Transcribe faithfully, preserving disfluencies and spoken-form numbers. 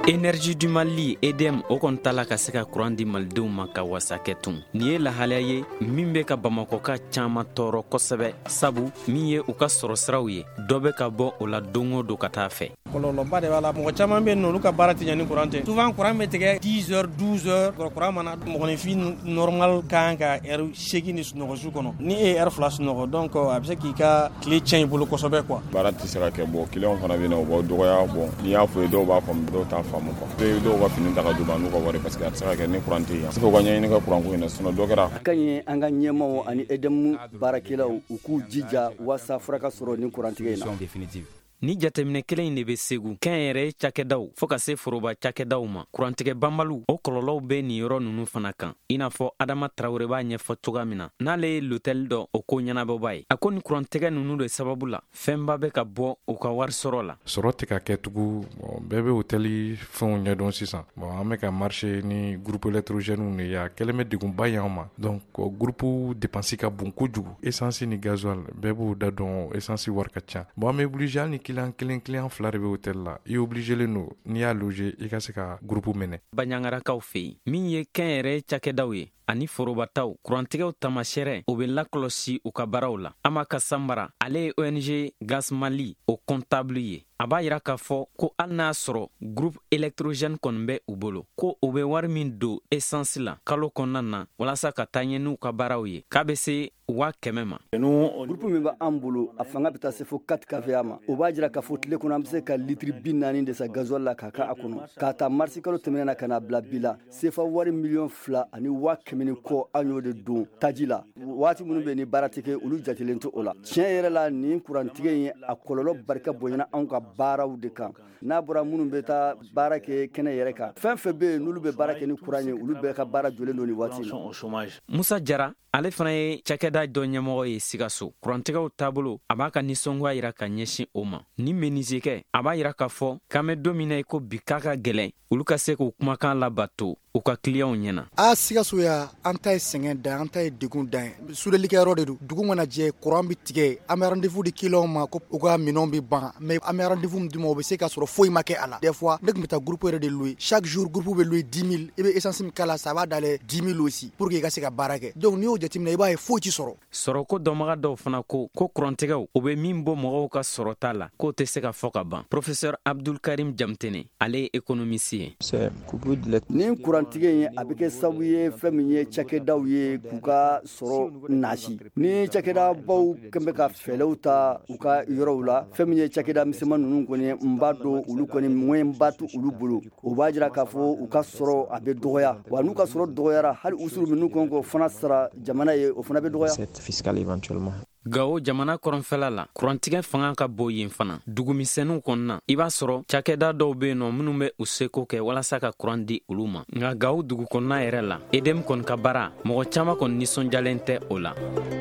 Énergie du Mali E D M o kon tala ka se ka courant di maldenw ma ka wasa kɛ tun. Ni ye lahalaya ye min bɛ ka Bamako ka caaman tɔɔrɔ kosɛbɛ sabu min ye u ka sɔrɔ siraw ye dɔ bɛ ka bɔ o la don o don ka taa fɛ. Kɔlɔlɔba de b'a la mɔgɔ caman bɛ yen olu ka baara tɛ ɲɛ ni courant tɛ. Souvent courant bɛ tigɛ dix heures douze heures courant mana mɔgɔninfin normal kan ka heure seegin ni sunɔgɔ su kɔnɔ ni e ye heure fila sunɔgɔ donc a bɛ se k'i ka tile tiɲɛ i bolo kosɛbɛ quoi. Baara tɛ se ka kɛ bɔ client fana bɛ na u b'aw dɔgɔya bon n'i y'a fɔ ye dɔw b'a faamu dɔw t'a faamu quoi. Dɔw ka fini ta ka d'u ma n'u ka wari parce que a tɛ se ka kɛ ni courant tɛ yen. Se k'u ka ɲɛɲini ka courant ko in na sinon dɔ kɛra. A ka ɲi an ka ɲɛmaaw ani E D M baarakɛlaw u k'u jija walasa fura ka sɔrɔ ni courant tigɛ in na. Ni jateminɛ kelen in de bɛ Segu kɛnyɛrɛ cakɛdaw fo ka se foroba cakɛdaw ma kurantigɛ banbaliw o kɔlɔlɔw bɛ nin yɔrɔ ninnu fana kan i n'a fɔ Adama Traoré b'a ɲɛfɔ cogoya min na n'ale ye l'hôtel dɔ o ko ɲɛnabɔba ye a ko ni kurantigɛ ninnu de sababu la fɛnba bɛ ka bɔ u ka wari sɔrɔ la sɔrɔ tɛ ka kɛ tugu bɛɛ bɛ hôtel fɛnw ɲɛdɔn sisan bon an bɛ ka marché ni groupe électrogène de ye a kɛlen bɛ degunba ye an ma donc groupe dépense ka bon kojugu essence ni gasoil bɛɛ b'o da dɔn essence wari ka ca bon an bɛ obligé hali ni client kelen client fila de bɛ hôtel la i obligé len no n'i y'a loger i ka se ka groupe minɛ Baɲangarakaw fɛ yen min ye kɛnyɛrɛ cakɛdaw ye ani forobataw kurantigɛw tamasɛrɛ o bɛ lakɔlɔsi u ka baaraw la Amaka Sambara ale ye O N G Gas Mali o comptable ye a b'a yira k'a fɔ ko hali n'a sɔrɔ groupe électrogène kɔni bɛ u bolo ko u bɛ wari min don essence la kalo kɔnɔna na walasa ka taa ɲɛ n'u ka baaraw ye k'a bɛ se wa kɛmɛ ma. Groupe min bɛ an bolo a fanga bɛ taa se fo quatre K V A ma o b'a jira k'a fɔ tile kɔnɔ an bɛ se ka litiri bi naani de sa gasoil la k'a k'a kɔnɔ k'a ta marisi kalo tɛmɛnen na ka n'a bila bi la sefa wari miliyɔn fila ani wa kɛmɛ ni kɔ an y'o de don taji la waati minnu bɛ ni baara tɛ kɛ olu jatelen tɛ o la tiɲɛ yɛrɛ la nin kurantigɛ in a kɔlɔlɔ barika bonyana anw ka baaraw de kan n'a bɔra minnu bɛ taa baara kɛ kɛnɛ yɛrɛ kan fɛn fɛn bɛ yen n'olu bɛ baara kɛ ni kuran ye olu bɛɛ ka baara jɔlen don ni waati na. Musa Jara ale fana ye cakɛda dɔ ɲɛmɔgɔ ye Sikaso kurantigɛw taabolo a b'a ka nisɔngoya yira ka ɲɛsin o ma ni menuisier a b'a yira k'a fɔ k'an bɛ don min na ko bi k'a ka gɛlɛn olu ka se k'u kumakan labato u ka clients ɲɛna. A Sikaso ya an ta ye sɛgɛn dan an ta ye degun dan ye sudelikɛyɔrɔ de don dugu mana jɛ courant bi tigɛ an bɛ rendez-vous di clients ma ko u ka minɛnw bi ban mais an bɛ rendez-vous min d'u ma o bɛ se ka sɔrɔ foyi ma kɛ a la des fois ne tun bɛ taa groupe yɛrɛ de louer chaque jour groupe bɛ louer dix mille i bɛ essence min k'a la ça va d'aller dix mille aussi pour que i ka se ka baara kɛ donc n'i y'o jateminɛ i b'a ye foyi ti sɔrɔ. Sɔrɔko dɔnbaga dɔw fana ko ko kurantigɛw o bɛ min bɔ mɔgɔw ka sɔrɔta la k'o tɛ se ka fɔ ka ban. Professeur Abdul Karim Jamtene ale ye économiste ye. Nin kurantigɛ in a bɛ kɛ sababu ye fɛn min ye cakɛdaw ye k'u ka sɔrɔ nasi ni cakɛdabaw kɛn bɛ ka fɛlɛw ta u ka yɔrɔw la fɛn min ye cakɛda misɛnman ninnu kɔni n b'a dɔn olu kɔni moyen ba t'u olu bolo o b'a jira k'a fɔ u ka sɔrɔ a bɛ dɔgɔya wa n'u ka sɔrɔ dɔgɔyara hali usuru minnu kɔn k'o fana sara jamana ye o fana bɛ dɔgɔya. Gao jamana kɔrɔnfɛla la kurantigɛ fanga ka bɔ yen fana dugumisɛnninw kɔnɔna i b'a sɔrɔ cakɛda dɔw bɛ yen nɔ minnu bɛ u seko kɛ walasa ka kuran di olu ma nka Gao dugu kɔnɔna yɛrɛ la E D M kɔni ka baara mɔgɔ caman kɔni nisɔndiyalen tɛ o la.